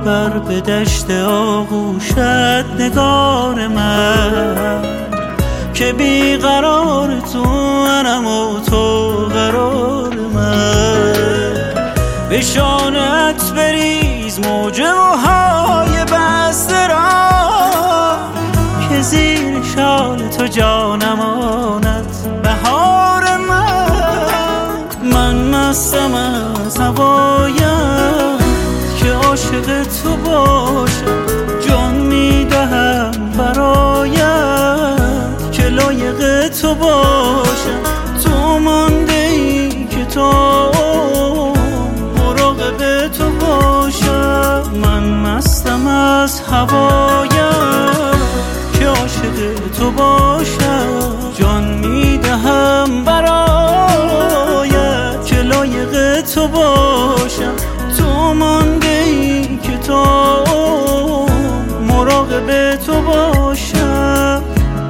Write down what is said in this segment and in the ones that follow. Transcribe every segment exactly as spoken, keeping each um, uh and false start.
ببر به دشت آغوشت نگار من، که بیقرار تو منم و تو قرار من. به شانت بریز موج موهای بسته را، که زیر شال تو جانم آند بهار من. من مستم از هوایم که عاشق تو باشم، جان میدهم برایت که لایق تو باشم. تو مانده ای که تو مراقب تو باشم. من مستم از هوایم که عاشق تو باشم، جان میدهم برایت که لایق تو باشم. تو مانده ای که تو مراقب تو باشم.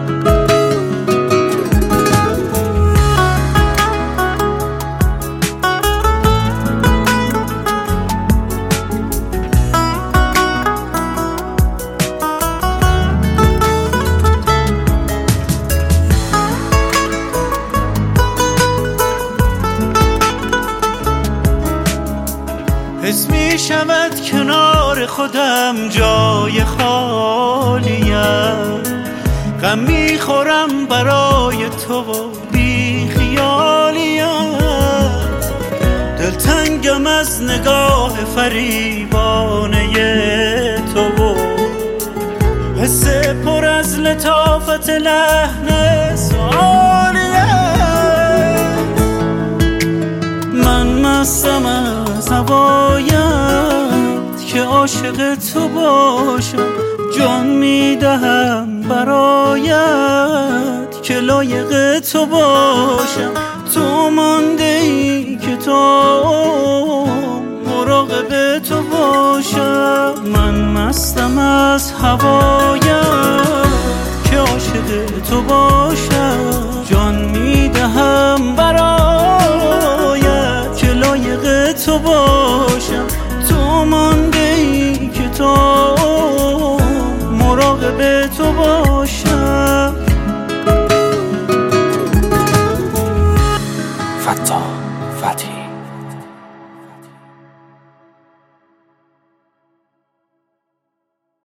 حس می شود کنار خودم جای خالیم، غم می خورم برای تو و بی خیالیم. دلتنگم از نگاه فریبانه تو و حس پر از لطافت لحن سؤالیم. من مستم از هوایت که عاشق تو باشم، جان میدهم برایت که لایق تو باشم. تو مانده ای که تو مراقب تو باشم. من مستم از هوایت که عاشق تو باشم، جان میدهم برایت که لایق تو باشم. تو مانده ای که تو مراقب تو باشم.